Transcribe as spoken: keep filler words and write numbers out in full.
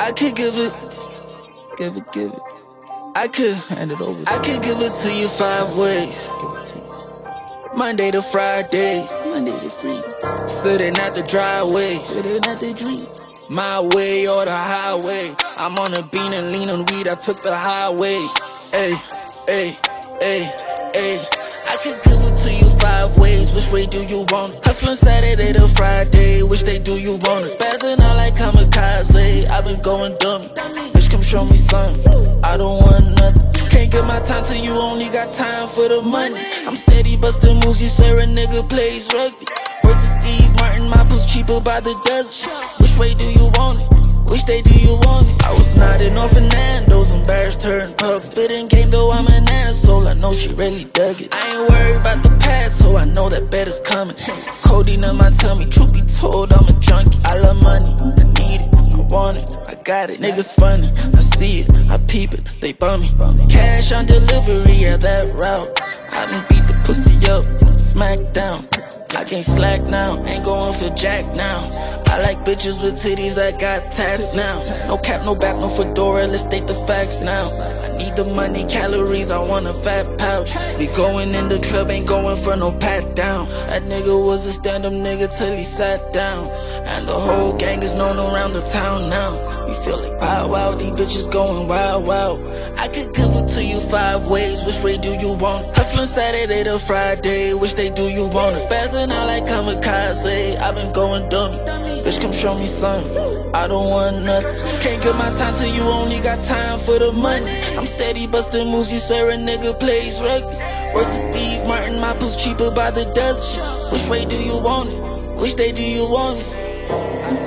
I could give it, give it, give it. I could hand it over. I could give it to you five ways. Give it to you. Monday to Friday, Monday to free. Sitting at the driveway, sitting at the dream. My way or the highway. I'm on a bean and lean on weed. I took the highway. Ay, ay, ay, ay. I could give it to you five ways. Which way do you want it? Hustling Saturday to Friday. Which day do you want it? Spazzing out like kamikaze. I've been going dummy. Bitch, come show me something. I don't want nothing. Can't get my time till you only got time for the money. I'm steady busting moves. You swear a nigga plays rugby. Words of Steve Martin. My puss cheaper by the dozen. Which way do you want it? Which day do you want it? I was nodding off Fernando's, embarrassed her in pub. Spitting game though I'm an asshole, I know she really dug it. I ain't worried about the past, so I know that better's coming. Codeine in my tummy, truth be told I'm a junkie. I love money, I need it, I want it, I got it. Niggas funny, I see it, I peep it, they bum me. Cash on delivery, yeah that route. I done beat the pussy up, smack down. I can't slack now, ain't going for Jack now. I like bitches with titties that got tats now. No cap, no back, no fedora, let's state the facts now. I need the money, calories, I want a fat pouch. We going in the club, ain't going for no pat down. That nigga was a stand-up nigga till he sat down. And the whole gang is known around the town now. We feel like wow, wow, these bitches going wild, wow. I could give it to you five ways, which way do you want it? Hustling Saturday to Friday, which day do you want it? Spazzing out like kamikaze, I've been going dummy. Bitch, come show me something, I don't want nothing. Can't get my time till you only got time for the money. I'm steady busting moves, you swear a nigga plays rugby. Words of Steve Martin, my puss cheaper by the dozen. Which way do you want it? Which day do you want it?